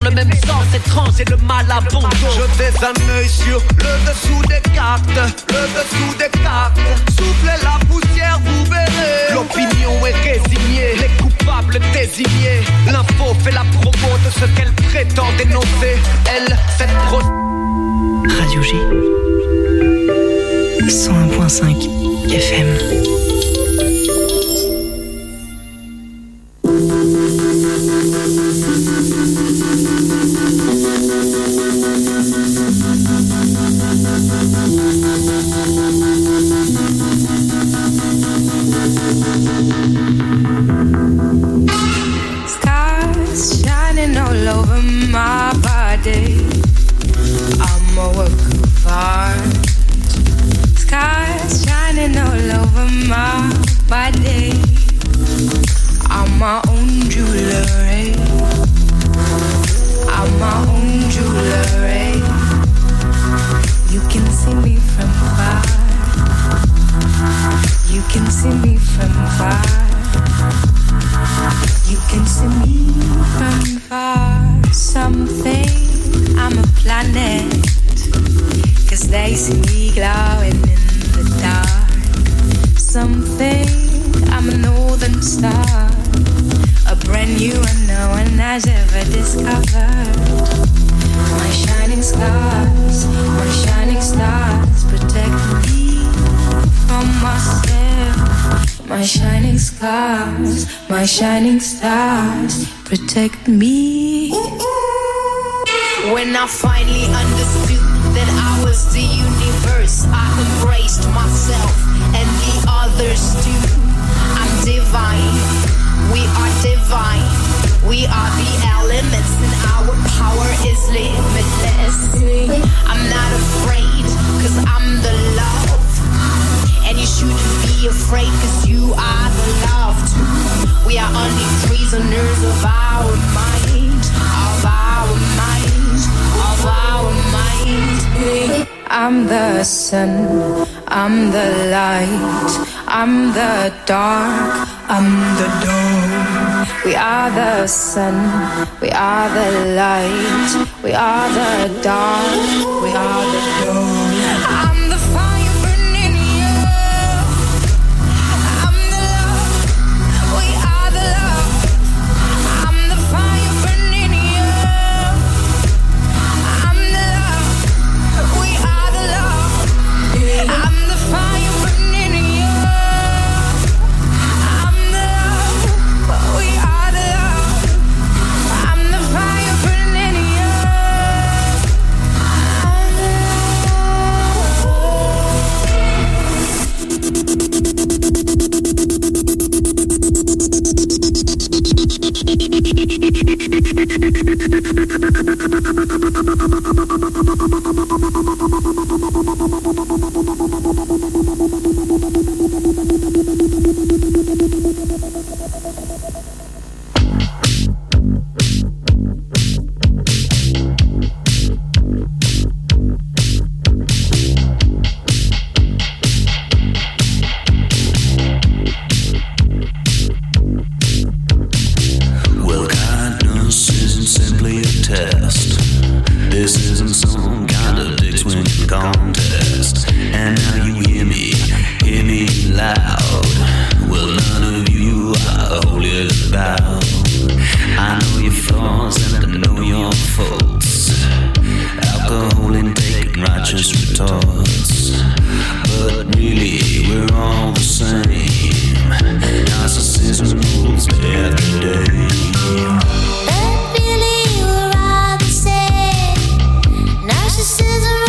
le même sens étrange et le mal a bon dos. Je fais un œil sur le dessous des cartes, le dessous des cartes. Soufflez la poussière, vous verrez. L'opinion est résignée, les coupables désignés. L'info fait la promo de ce qu'elle prétend dénoncer. Elle, cette Radio G 101.5 FM. Stars shining all over my body. I'm a work of art. Stars shining all over my body. I'm my own jewelry. I'm my own jewelry. You can see me from far. You can see me from far. You can see me from far. Something, I'm a planet. 'Cause they see me glowing in the dark. Something, I'm a northern star. A brand new one no one has ever discovered. My shining stars protect me from myself. My shining stars protect me. When I finally understood that I was the universe, I embraced myself and the others too. I'm divine, we are divine. We are the elements and our power is limitless. I'm not afraid, 'cause I'm the love. And you shouldn't be afraid, 'cause you are the love too. We are only prisoners of our mind, of our mind, of our mind. I'm the sun, I'm the light, I'm the dark, I'm the dawn. We are the sun, we are the light, we are the dark, we are the dawn. I'm the fire burning you. I'm the love, we are the love. I'm the fire burning you. I'm the love, we are the love. I'm the fire burning you. I'm the love, we are the love. I'm the fire burning you. I'm the Well, kindness isn't simply a test. This isn't some kind of dick swinging contest. And now you hear me loud. Well, none of you are holier than thou. I know your flaws and I know your faults. Alcohol intake and righteous retorts. But really, we're all the same. Narcissism rules day after day. But really, we're all the same. Narcissism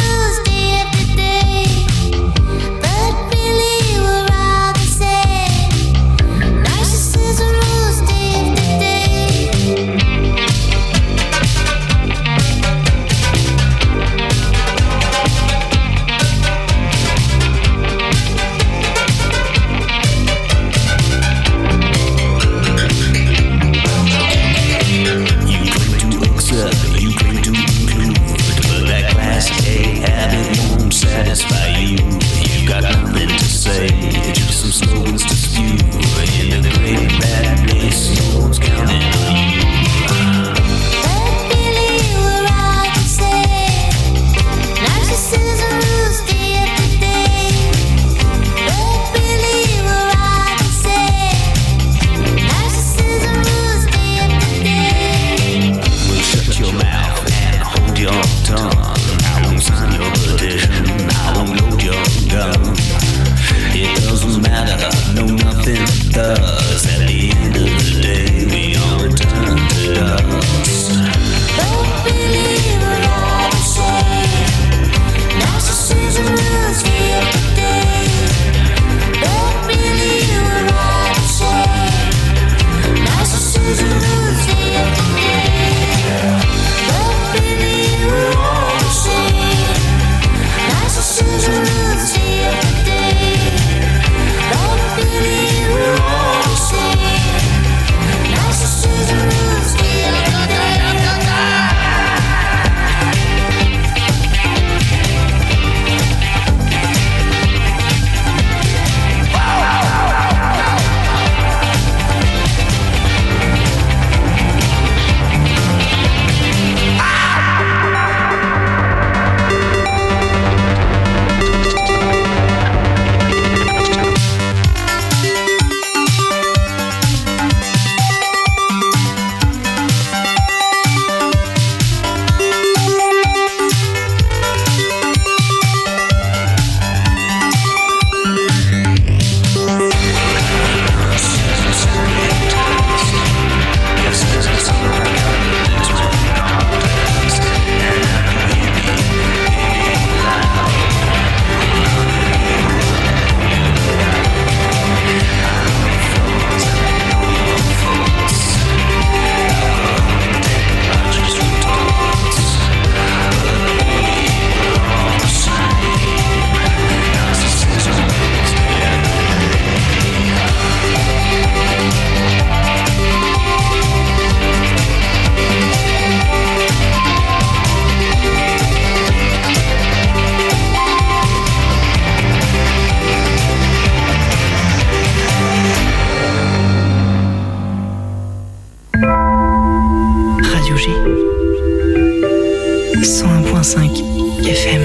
101.5 FM.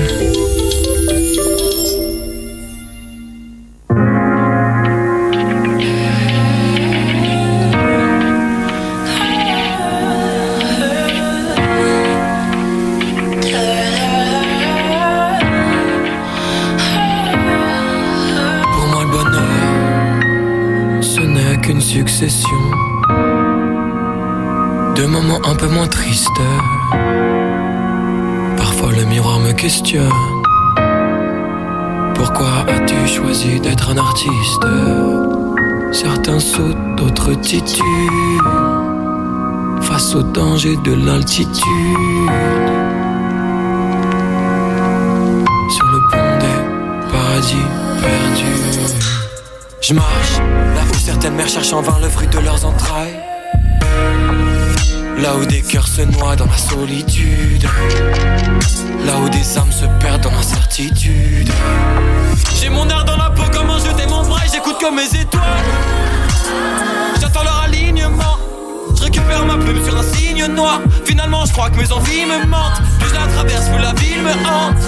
Succession de moments un peu moins tristes. Parfois le miroir me questionne. Pourquoi as-tu choisi d'être un artiste? Certains sautent, d'autres titubent face au danger de l'altitude. Sur le pont des paradis perdus, je marche là où certaines mères cherchent en vain le fruit de leurs entrailles. Là où des cœurs se noient dans la solitude. Là où des âmes se perdent dans l'incertitude. J'ai mon air dans la peau comme un jeu des mon bras et j'écoute comme mes étoiles. J'attends leur alignement. Je récupère ma plume sur un signe noir. Finalement je crois que mes envies me mentent. Plus je la traverse, plus la ville me hante.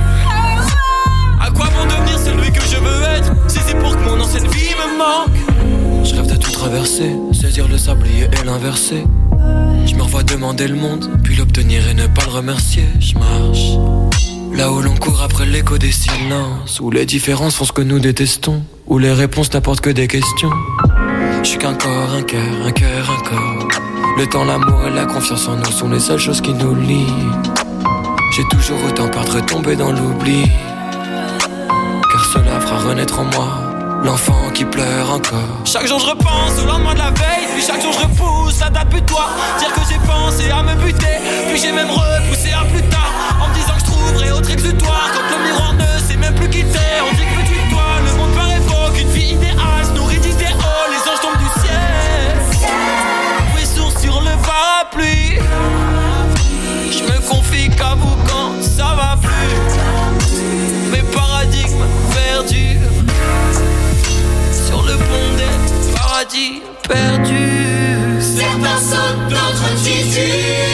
À quoi bon devenir celui que je veux être si c'est pour que mon ancienne vie me manque? Je rêve de tout traverser, saisir le sablier et l'inverser. Je me revois demander le monde, puis l'obtenir et ne pas le remercier. Je marche là où l'on court après l'écho des silences, où les différences font ce que nous détestons, où les réponses n'apportent que des questions. Je suis qu'un corps, un cœur, un cœur, un corps. Le temps, l'amour et la confiance en nous sont les seules choses qui nous lient. J'ai toujours autant peur de retomber dans l'oubli, car cela fera renaître en moi l'enfant qui pleure encore. Chaque jour je repense au lendemain de la veille, puis chaque jour je repousse la date butoir. Dire que j'ai pensé à me buter, puis j'ai même repoussé à plus tard, en me disant que je trouverais autre exutoire. Quand le miroir ne sait même plus quitter, on dit que petit toi, le monde paraît beau, qu'une vie idéale se nourrit d'idéaux. Les anges tombent du ciel, oui sourd sur le parapluie. Je me confie qu'à vous quand ça va plus. Mes paradigmes perdus sur le pont des paradis perdus. Certains sautent, d'autres titubent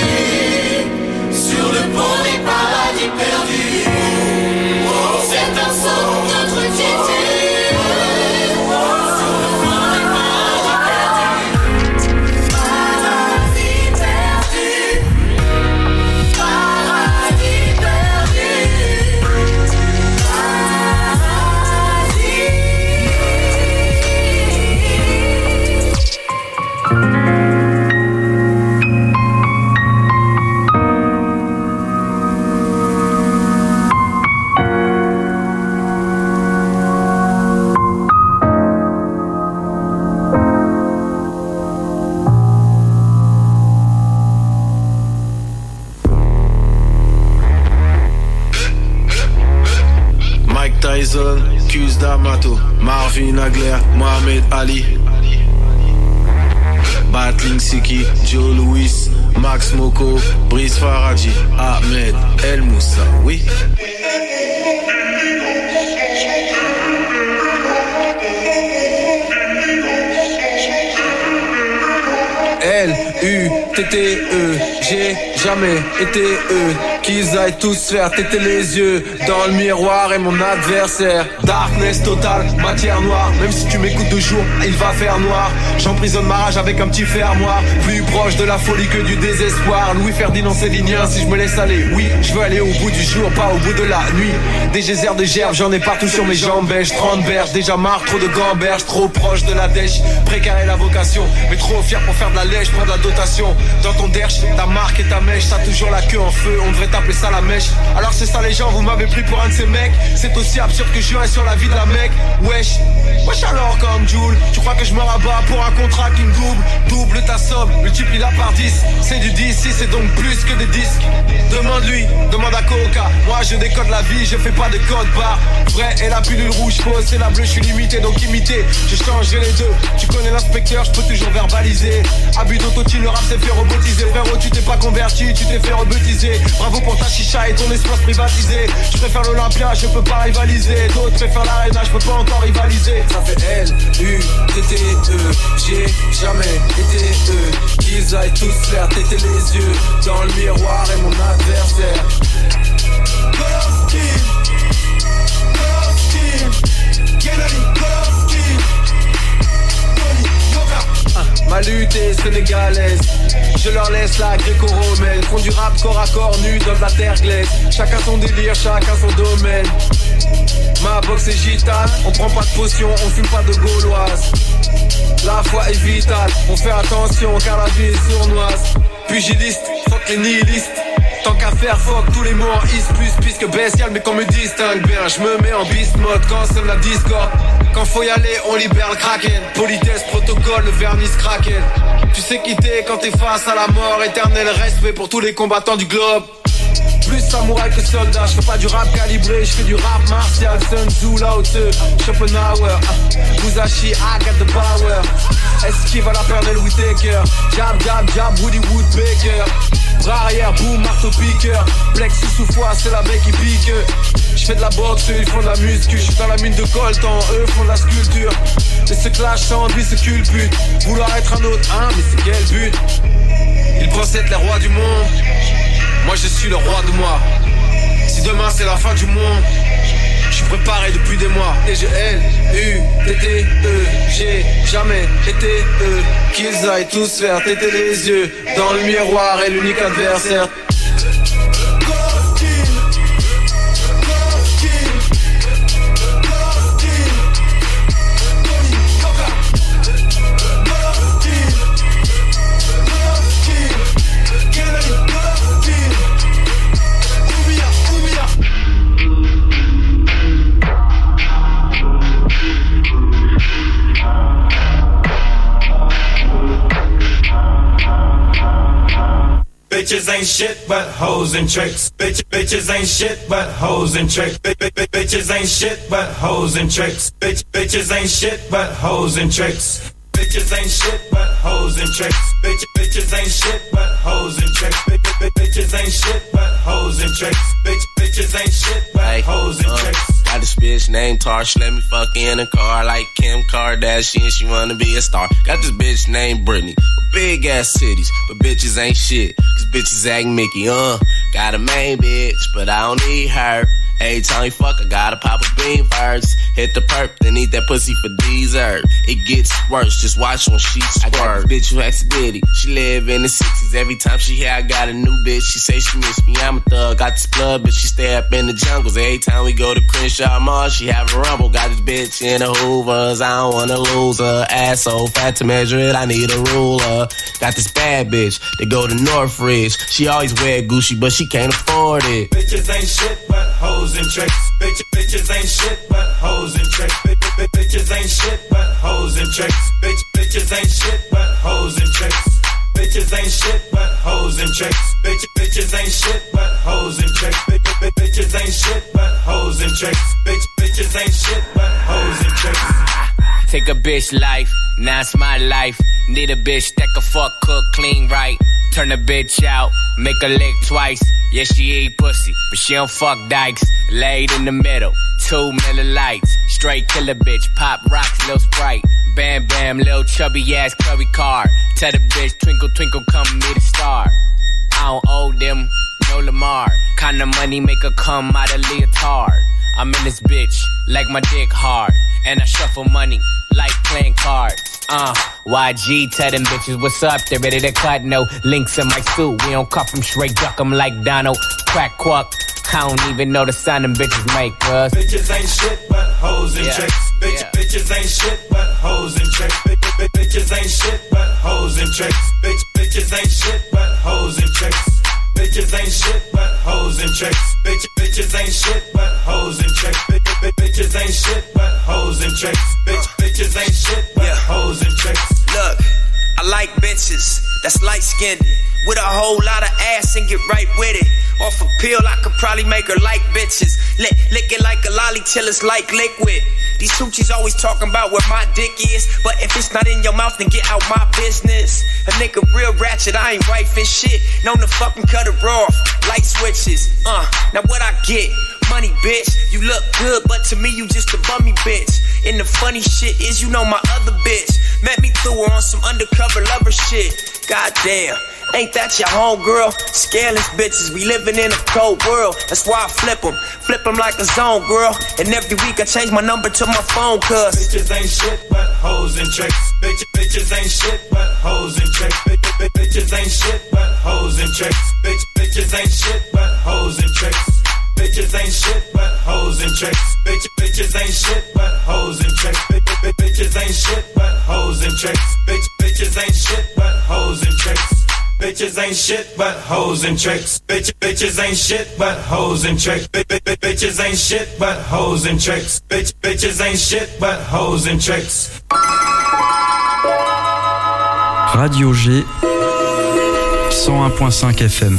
sur le pont des paradis perdus. Certains sautent, d'autres titubent sur le pont des paradis perdus. Paradis perdus, paradis perdus, Tyson, Cus D'Amato, Marvin Hagler, Mohamed Ali, Battling Siki, Joe Louis, Max Moko, Brice Faraji, Ahmed El Moussa, oui. L-U-T-T-E, j'ai jamais été eux. Qu'ils aillent tous faire téter les yeux dans le miroir et mon adversaire. Darkness total, matière noire. Même si tu m'écoutes de jour, il va faire noir. J'emprisonne ma rage avec un petit fermoir. Plus proche de la folie que du désespoir. Louis-Ferdinand Célinien, si je me laisse aller. Oui, je veux aller au bout du jour, pas au bout de la nuit. Des geysers de gerbes, j'en ai partout sur mes jambes. 30 berges, déjà marre, trop de gamberges. Trop proche de la dèche, précaire est la vocation. Mais trop fier pour faire de la lèche, prendre la dotation. Dans ton derche, ta marque et ta mèche. T'as toujours la queue en feu, on devrait t'appeler ça la mèche. Alors c'est ça les gens, vous m'avez pris pour un de ces mecs. C'est aussi absurde que je jure sur la vie de la mec. Wesh, wesh alors comme Joule. Tu crois que je me rabats pour un contrat qui me double? Double ta somme, multiplie-la par 10. C'est du 10, si c'est donc plus que des disques. Demande-lui, demande à Coca. Moi je décode la vie, je fais pas de code barre. Vrai et la pilule rouge fausse, c'est la bleue, je suis limité donc imité. Je changerai les deux, tu connais l'inspecteur, je peux toujours verbaliser. Abus d'autotune, le rap s'est fait robotiser. Frérot tu t'es pas converti, tu t'es fait rebaptiser. Bravo pour ta chicha et ton espace privatisé. Je préfère l'Olympia, je peux pas rivaliser. D'autres préfèrent l'Arena, je peux pas encore rivaliser. Ça fait L-U-T-T-E, j'ai jamais été eux. Qu'ils aillent tous faire téter les yeux dans le miroir et mon adversaire. Grèce, la gréco-romaine. Font du rap corps à corps nu dans la terre glaise. Chacun son délire, chacun son domaine. Ma boxe est gitane, on prend pas de potion, on fume pas de gauloise. La foi est vitale, on fait attention car la vie est sournoise. Pugiliste, fuck les nihilistes. Tant qu'à faire, fuck tous les mots en is plus que bestial, mais qu'on me distingue bien. Je me mets en beast mode quand sonne la discorde. Quand faut y aller, on libère le kraken. Politesse, protocole, le vernis kraken. Tu sais quitter quand t'es face à la mort. Éternel respect pour tous les combattants du globe. Plus samouraï que soldat, je fais pas du rap calibré, je fais du rap martial. Sun Tzu, Lao Tzu, Schopenhauer, Musashi, I got the power. Esquive à la Pernell Whitaker. Jab, jab, jab, Woody Woodpecker. Bras arrière, boum, marteau piqueur. Plexus sous foie, c'est la baie qui pique. Je fais de la boxe, eux ils font de la muscu. Je suis dans la mine de coltan, eux font de la sculpture. Et se clash sans vie, se culpute. Vouloir être un autre, hein, mais c'est quel but? Ils pensent être les rois du monde. Moi je suis le roi de moi. Si demain c'est la fin du monde, je suis préparé depuis des mois. Et j'ai L-U-T-T-E. J'ai jamais été eux. Qu'ils aillent tous faire téter les yeux. Dans le miroir est l'unique adversaire. Bitches ain't shit but hoes and tricks. Bitches ain't shit but hoes and tricks. Bitches ain't shit but hoes and tricks. Bitches ain't shit but hoes and tricks. Bitches ain't shit but hoes and tricks. Bitches ain't shit but hoes and tricks. Bitches ain't shit but hoes and tricks. Bitches ain't shit but hoes and tricks. Got this bitch named Tarsh, let me fuck in a car like Kim Kardashian, she wanna be a star. Got this bitch named Britney, with big ass titties, but bitches ain't shit, cause bitches act Mickey, Got a main bitch, but I don't need her. Every time you fuck, I gotta pop a bean first. Hit the perp, then eat that pussy for dessert. It gets worse, just watch when she squirt. I got this bitch who acts Diddy, she live in the 60s. Every time she hear I got a new bitch, she say she miss me. I'm a thug, got this blood, but she stay up in the jungles. Every time we go to Crenshaw Mall, she have a rumble. Got this bitch in the Hoovers, I don't wanna lose her. Ass so fat to measure it, I need a ruler. Got this bad bitch, they go to Northridge. She always wear Gucci, but she can't afford it. Bitches ain't shit but hoes and tricks. Bitches ain't shit but hoes and tricks. Bitches ain't shit but hoes and tricks. Bitches ain't shit but hoes and tricks. Bitches ain't shit but hoes and tricks. Bitches ain't shit but hoes and tricks. Bitches ain't shit but hoes and tricks. Bitches ain't shit but hoes and tricks. Take a bitch life, now it's my life. Need a bitch that can fuck, cook, clean right. Turn a bitch out, make her lick twice. Yeah, she eat pussy, but she don't fuck dykes. Laid in the middle, 2 Miller Lights. Straight killer bitch, pop rocks, lil Sprite. Bam bam, lil chubby ass curry card. Tell the bitch, twinkle twinkle, come meet a star. I don't owe them, no Lamar. Kinda money make her come out of leotard. I'm in this bitch, like my dick hard. And I shuffle money, like playing cards. YG, tell them bitches what's up, they ready to cut, no links in my suit. We don't cut from straight, duck them like Donald. Crack quack, I don't even know the sound them bitches make, cuz. Bitches ain't shit but hoes and tricks. Bitches ain't shit but hoes and tricks. Bitches ain't shit but hoes and tricks. Bitches ain't shit but hoes and tricks. Bitches ain't shit but hoes and tricks. Bitches ain't shit but hoes and tricks. Bitches ain't shit but hoes and tricks. Bitches ain't shit but hoes and tricks. Look, I like bitches that's light skinned with a whole lot of ass and get right with it. Off a pill, I could probably make her like bitches. Lick it like a lolly till it's like liquid. These hoochies always talking about where my dick is, but if it's not in your mouth, then get out my business. A nigga real ratchet, I ain't right for shit. Known to fucking cut her off, light switches. Now what I get? Money, bitch. You look good, but to me you just a bummy bitch. And the funny shit is, you know my other bitch met me through her on some undercover lover shit. Goddamn, Ain't that your homegirl? Scaleless bitches, we living in a cold world. That's why I flip them like a zone, girl. And every week I change my number to my phone, cuz bitches ain't shit but hoes and tricks. Bitches ain't shit but hoes and tricks. Bitches ain't shit but hoes and tricks. Bitches ain't shit but hoes and tricks. Bitches ain't shit but hoes and tricks. Bitches ain't shit but hoes and tricks. Bitches ain't shit but hoes and tricks. Bitches ain't shit but hoes and tricks. Bitches ain't shit but hoes and tricks. Bitches ain't shit but hoes and tricks. Bitches ain't shit but hoes and tricks. Bitches ain't shit but hoes and tricks. Radio G 101.5 FM.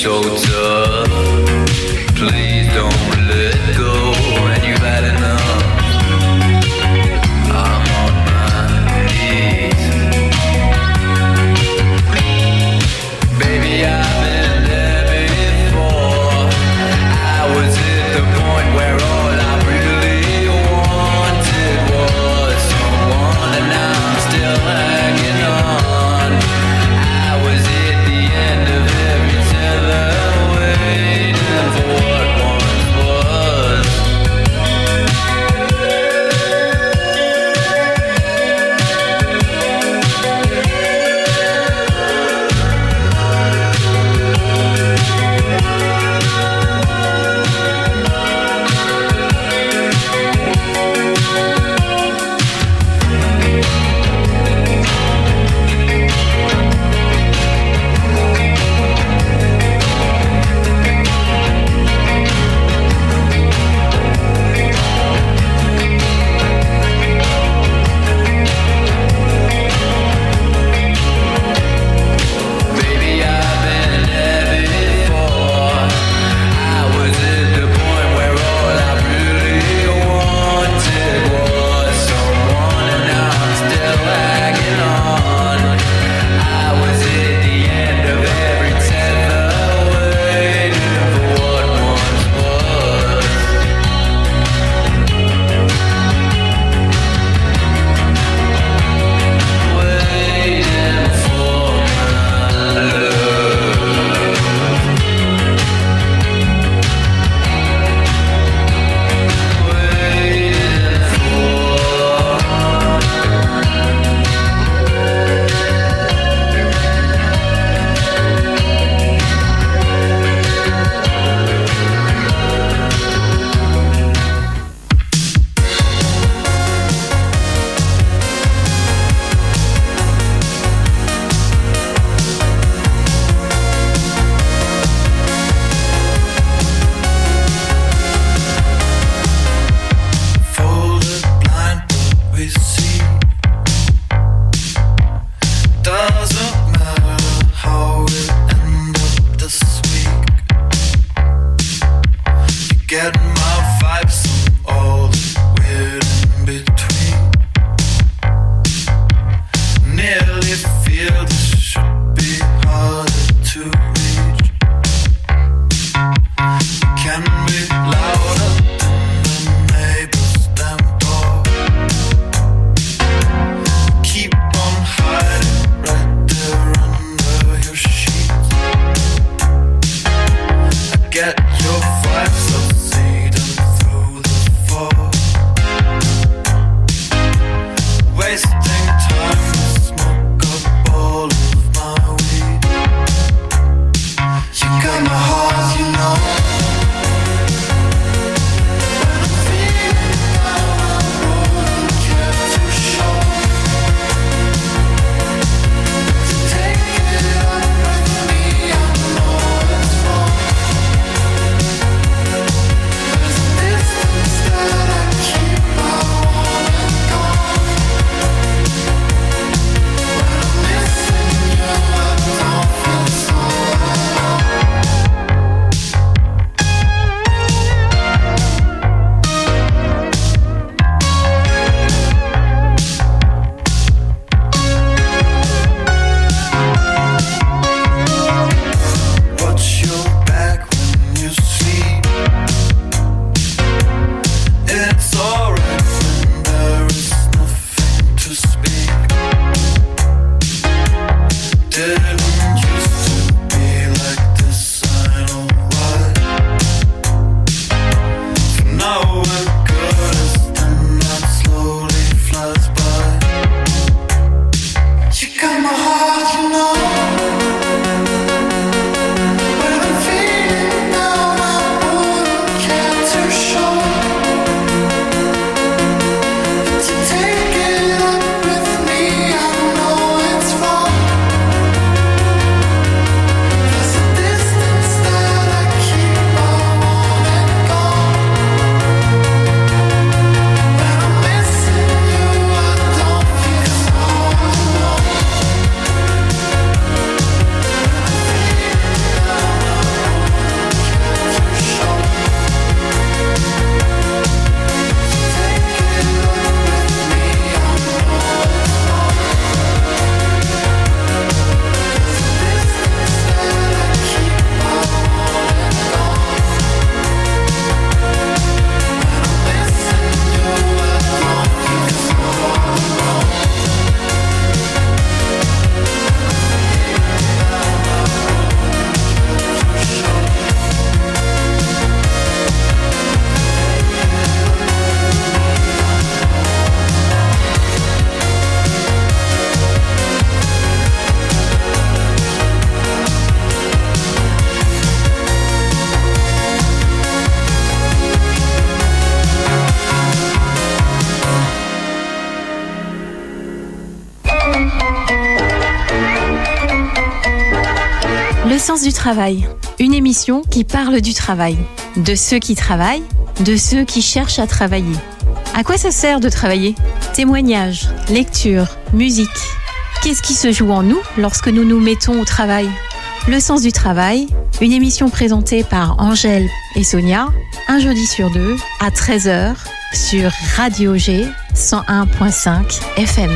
so tough. Please don't let go, and you've had enough. I'm on my knees. Baby, I've been there before. I was at the point where all I really wanted was someone, and now I'm still hanging on. I was at the end of every tether. Le sens du travail, une émission qui parle du travail, de ceux qui travaillent, de ceux qui cherchent à travailler. À quoi ça sert de travailler ? Témoignages, lectures, musique. Qu'est-ce qui se joue en nous lorsque nous nous mettons au travail ? Le sens du travail, une émission présentée par Angèle et Sonia, un jeudi sur 2 à 13h sur Radio G 101.5 FM.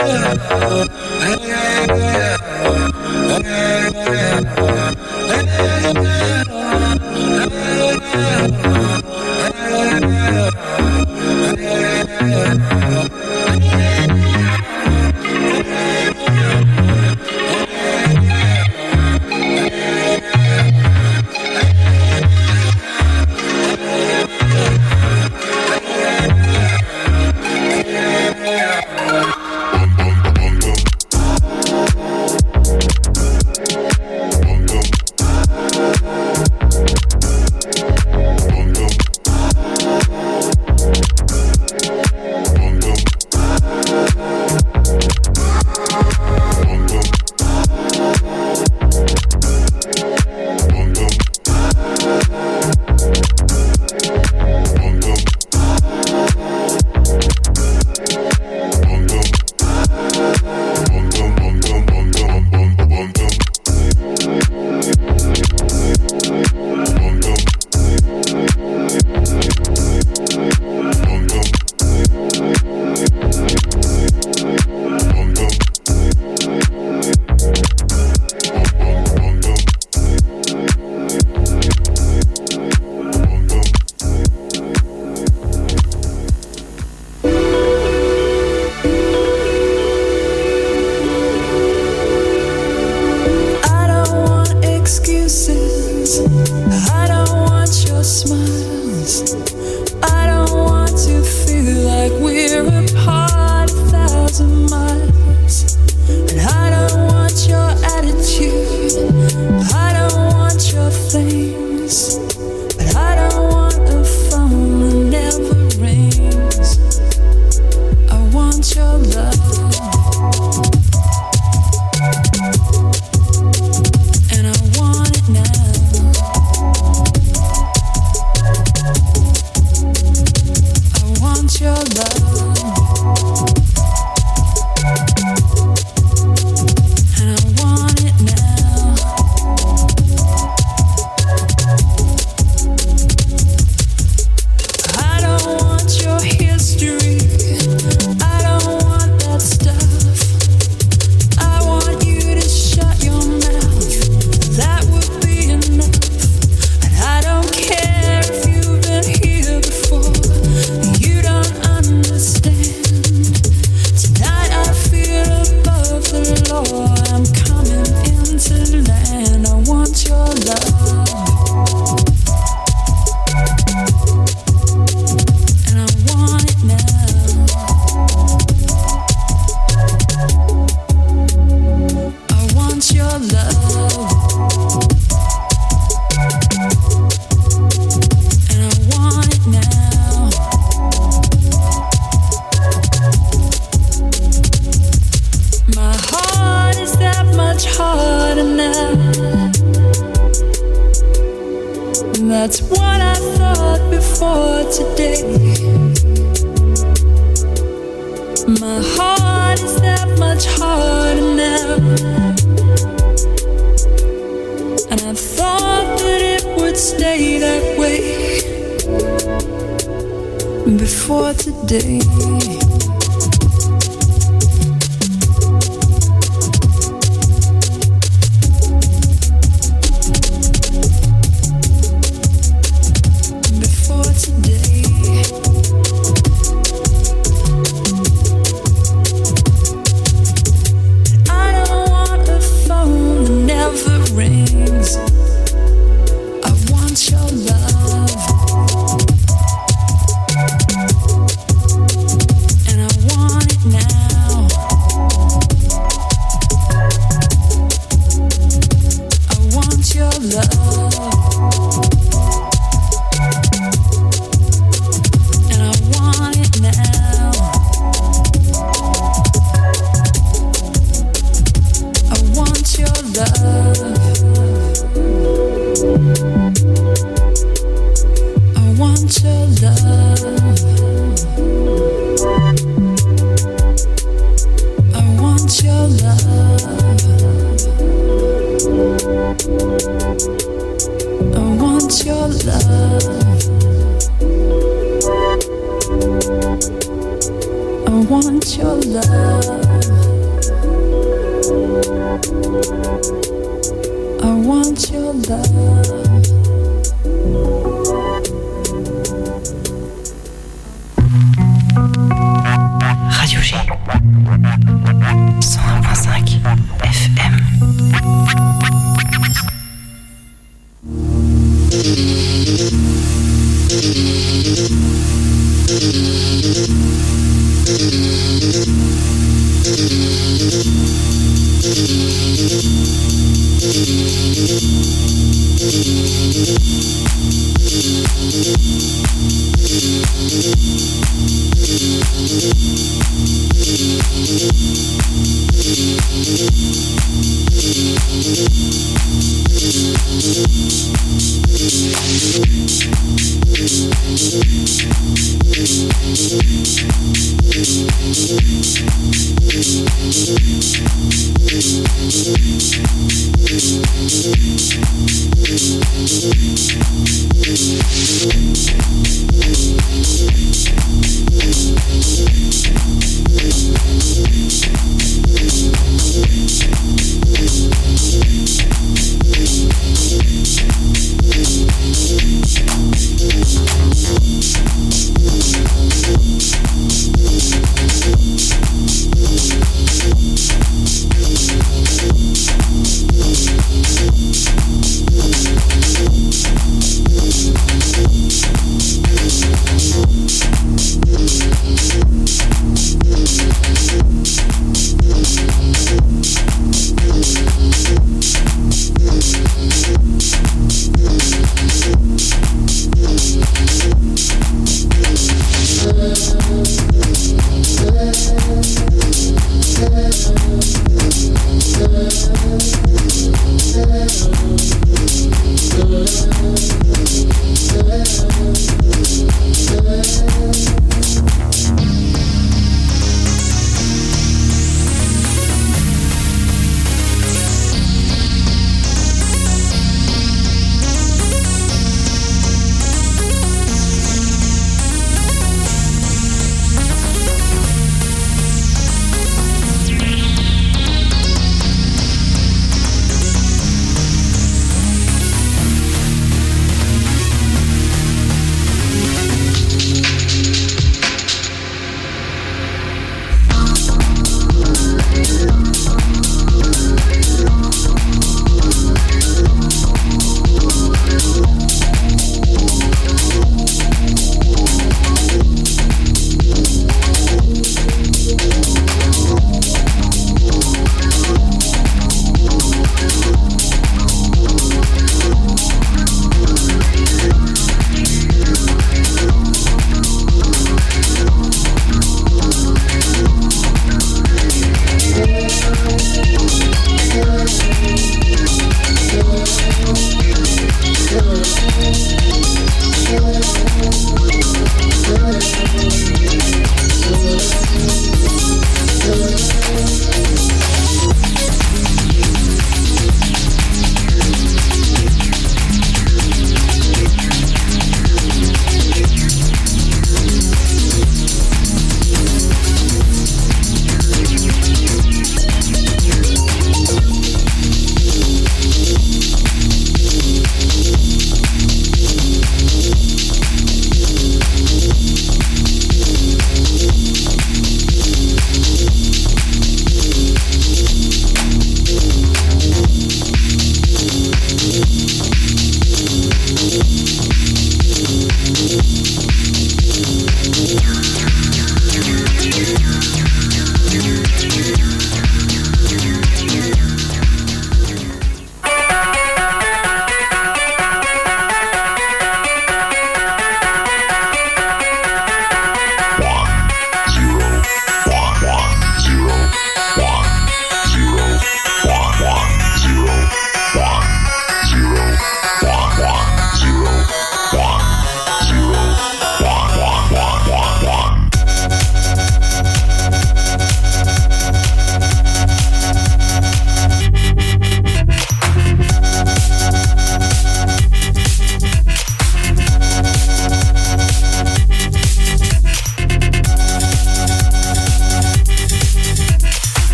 That's what I thought before today. My heart is that much harder now, and I thought that it would stay that way before today. I want your love. I want your love. Radio G 101.5 FM.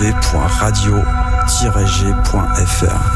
www.radio-g.fr.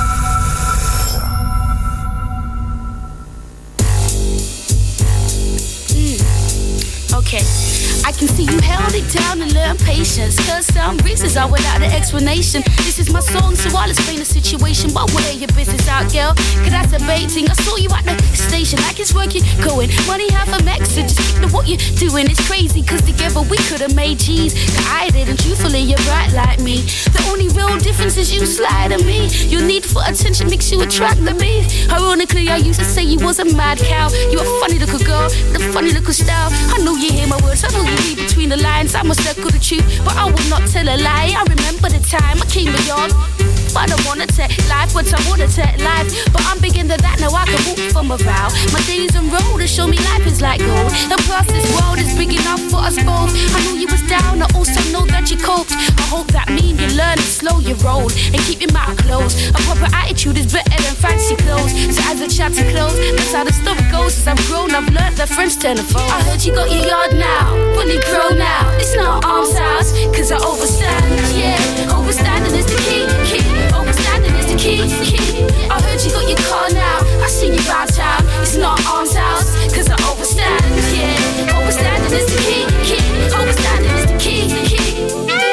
Okay, I can see you held it down and learn patience. Cause some reasons are without an explanation. This is my song, so I'll explain the situation. But wear your business out, girl, cause that's a baiting. I saw you at the station, like it's working, going. Money half a max, so just stick to what you're doing. It's crazy, cause together we could've made G's. I didn't, truthfully, you're right like me. The only real difference is you slide on me. Your need for attention makes you attract to me. Ironically, I used to say you was a mad cow. You a funny little girl, with a funny little style. I know you hear my words, I know you read between the lines. I must circle the truth, but I will not tell a lie. I remember the time I came beyond. I don't wanna take life, but I wanna take life. But I'm big into that, now I can walk from a vow. My days on road to show me life is like gold. And plus this world is big enough for us both. I know you was down, I also know that you coped. I hope that mean you learn to slow your roll and keep your mouth closed. A proper attitude is better than fancy clothes. So as a chapter close, that's how the story goes. As I've grown, I've learned that friends turn to foes. I heard you got your yard now, fully grown now. It's not arms house, cause I overstand, yeah. Overstanding is the key, key. Overstanding is the key, key. I heard you got your car now, I seen you round town. It's not arms house, cause I overstand, yeah. Overstanding is the key, key. Overstanding is the key, key.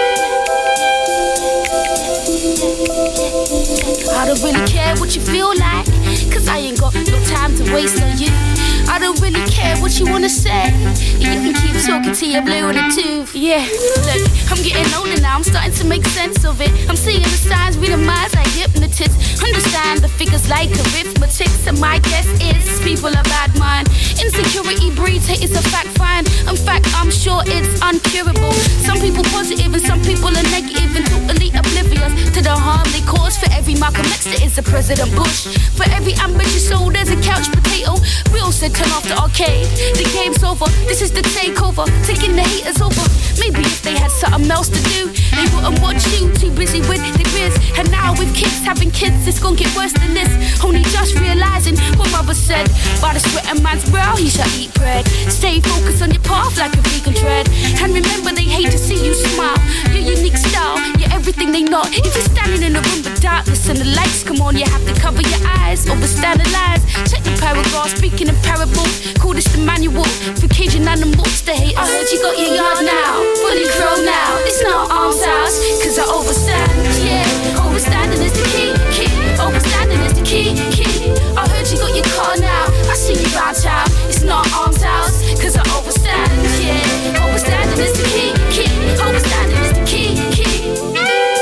I don't really care what you feel like, cause I ain't got no time to waste on you. I don't really care what you wanna say. You can keep talking till you're blue in the tooth. Yeah, look, I'm getting older now, I'm starting to make sense of it. I'm seeing the signs, reading minds like hypnotists. Understand the figures like arithmetic. So my guess is people are bad mind. Insecurity breeds hate, it's a fact find. In fact, I'm sure it's uncurable. Some people positive and some people are negative and totally oblivious to the harm they cause. For every Malcolm X there is a President Bush. For every ambitious soul there's a couch potato. We all said turn off the arcade, the game's over. This is the takeover, taking the haters over. Maybe if they had something else to do, they wouldn't watch you, too busy with their biz. And now with kids having kids, it's gonna get worse than this. Only just realizing what mother said. By the sweat of man's brow, he shall eat bread. Stay focused on your path like a vegan tread. And remember they hate to see you smile. Your unique style, you're everything they not. If you're standing in a room with darkness and the lights come on, you have to cover your eyes, overstand the lies. Check the paragraph, speaking in parables. Call this the manual for caging animals, the haters. I heard you got your yard now, fully grown now. It's not arms house, cause I overstand, yeah. Overstanding is the key, key. Overstanding is the key, key. I heard you got your car now, I see you round town. It's not arms house, cause I overstand, yeah. Overstanding is the key, key. Overstanding is the key, key.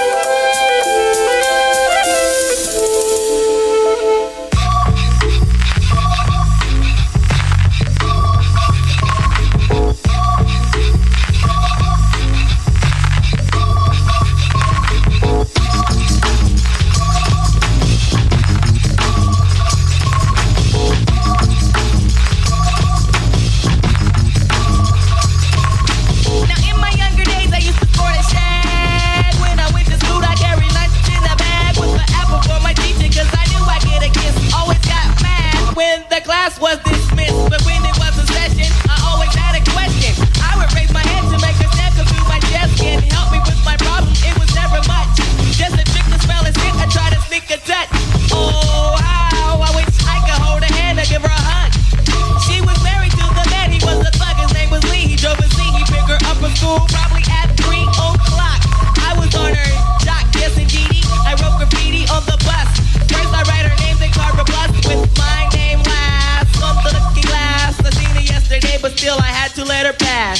Was dismissed, but when it was a session, I always had a question. I would raise my hand to make a step to do my chest. Can you help me with my problem? It was never much. Just a trick to spell his hit. I try to sneak a touch. Oh, how I wish I could hold her hand or give her a hug. She was married to the man. He was a thug. His name was Lee. He drove a Z. He picked her up from school probably at 3 o'clock. I was on her jock, yes indeedy. I wrote graffiti on the bus. First I write her name, then carve a plus with my name last. On the looking glass, I seen her yesterday, but still I had to let her pass.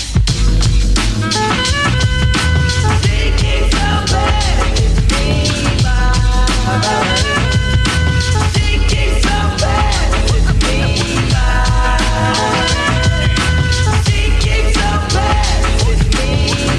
She keeps so bad, me by. She keeps so bad, me by. She keeps so bad, me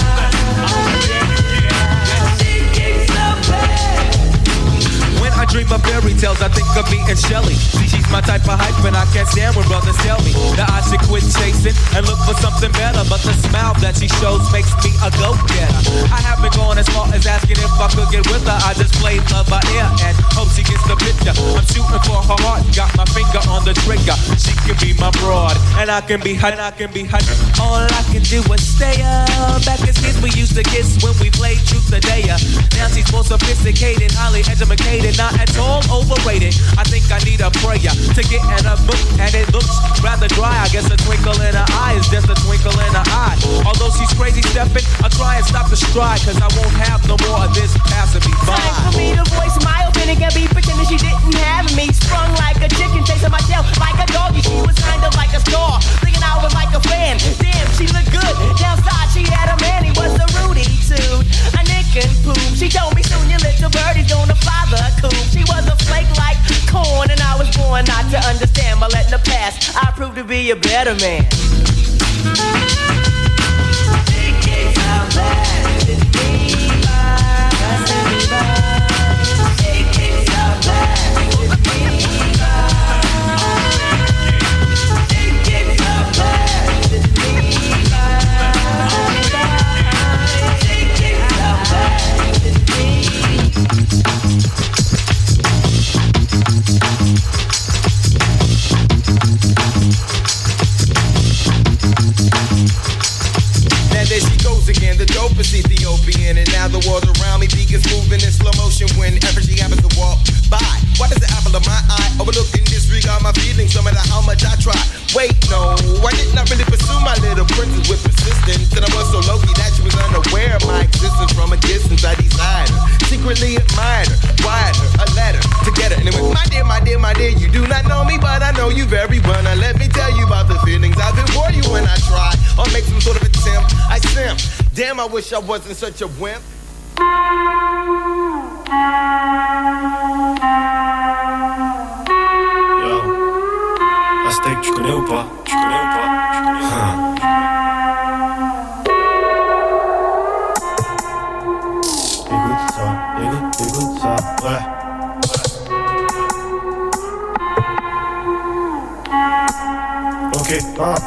by. She keeps so bad. When I dream of fairy tales, I think of me and Shelley. See, she's my type of hype, and I can't stand when brothers tell me that I should quit chasing and look for something better. But the smile that she shows makes me a go-getter. I haven't gone as far as asking if I could get with her. I just play love by ear and hope she gets the picture. I'm shooting for her heart, got my finger on the trigger. She can be my broad, and I can be hot, All I can do is stay up. Back as kids, we used to kiss when we played truth Now she's more sophisticated, highly educated, not at all overrated. I think I need a prayer to get in a mood, and it looks rather dry. I guess a twinkle in her eye is just a twinkle in her eye. Although she's crazy stepping, I'll try and stop the stride, cause I won't have no more of this passing me by. Time for me to voice my opinion and be pretending she didn't have me. Sprung like a chicken, chasing my tail like a doggy. She was kind of like a star, thinking I was like a fan. Damn, she looked good. Downside, she had a man, he was a Rudy too. A Nick and Poop. She told me soon your little birdie's gonna fly the coop. She was a flake like corn, and I was born not to understand. But letting the past, I proved to be a better man. The dope is Ethiopian, and now the world around me begins moving in slow motion whenever she happens to walk by. Why does the apple of my eye overlook and disregard my feelings no matter how much I try? Wait, no, I did not really pursue my little princess with persistence, and I was so low-key that she was unaware of my existence. From a distance I desired her, secretly admired her, wired her a letter to get her, and it went, my dear, my dear, my dear, you do not know me, but I know you very well. Now let me tell you about the feelings I've been for you when I try or make some sort of attempt. I simp. Damn, I wish I wasn't such a wimp. Yo, Aztec, tu connais ou pas? Tu connais ou pas? Écoute ça, ouais. Ok,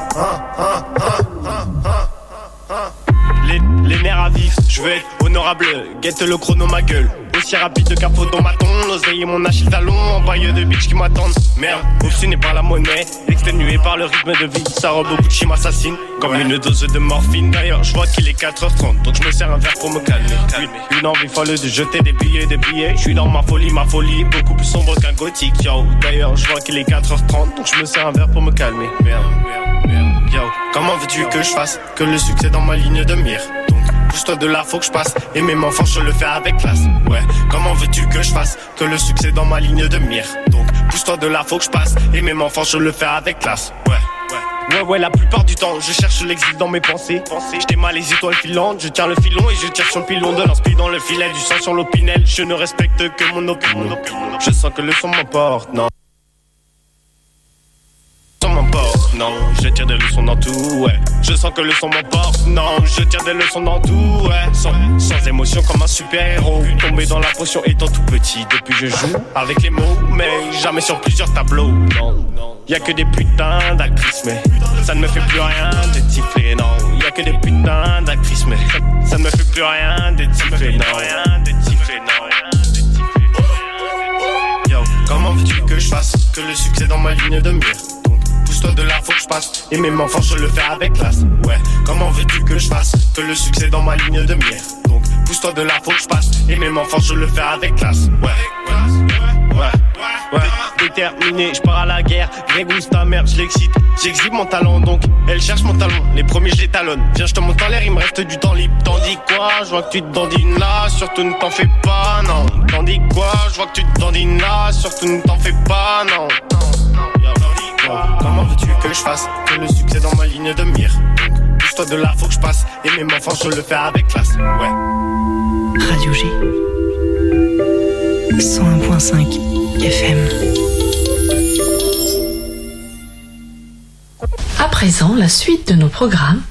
Les nerfs à vif, je veux être honorable, guette le chrono ma gueule. Aussi rapide qu'un photon bâton, l'oseille et mon Achille talon, en baille de bitch qui m'attendent. Merde, obstiné par la monnaie, exténué par le rythme de vie, sa robe au Gucci m'assassine, comme une dose de morphine. D'ailleurs, je vois qu'il est 4h30, donc je me sers un verre pour me calmer. Une envie folle de jeter des billets, je suis dans ma folie, beaucoup plus sombre qu'un gothique, yo. D'ailleurs, je vois qu'il est 4h30, donc je me sers un verre pour me calmer. Merde, yo. Comment veux-tu que je fasse que le succès dans ma ligne de mire? Pousse-toi de là, faut que je passe. Et même enfant, je le fais avec classe. Ouais, comment veux-tu que je fasse que le succès dans ma ligne de mire? Donc, pousse-toi de là, faut que je passe. Et même enfant, je le fais avec classe. Ouais, la plupart du temps, je cherche l'exil dans mes pensées. J'étais mal les étoiles filantes, je tiens le filon et je tire sur le pilon de l'inspi dans le filet, du sang sur l'opinel. Je ne respecte que mon opinion. Je sens que le son m'emporte, non. Non, je tire des leçons dans tout, ouais. Je sens que le son m'emporte, non, je tire des leçons dans tout, ouais. Sans émotion comme un super-héros, tombé dans la potion étant tout petit. Depuis je joue avec les mots, mais jamais sur plusieurs tableaux, non. Y'a que des putains d'actrices, mais ça ne me fait plus rien de siffler, non. Y'a que des putains d'actrices, mais ça ne me fait plus rien de siffler, non. Yo, comment veux-tu que je fasse que le succès dans ma ligne de mire? Pousse-toi de là, faut que je passe. Et même enfant, je le fais avec classe. Ouais, comment veux-tu que je fasse que le succès dans ma ligne de mire? Donc, pousse-toi de là, faut que je passe. Et même enfant, je le fais avec classe. Ouais, déterminé, je pars à la guerre. Grégousse ta mère, je l'excite. J'exhibe mon talent, donc elle cherche mon talon. Les premiers, je les talonne. Viens, je te monte en l'air, il me reste du temps libre. Tandis quoi, je vois que tu te dandines là. Surtout ne t'en fais pas, non. Tandis quoi, je vois que tu te dandines là. Surtout ne t'en fais pas, non. Comment veux-tu que je fasse que le succès dans ma ligne de mire? Donc, pousse-toi de là, faut que je passe. Et même enfant, je le fais avec classe. Ouais. Radio G 101.5 FM. À présent, la suite de nos programmes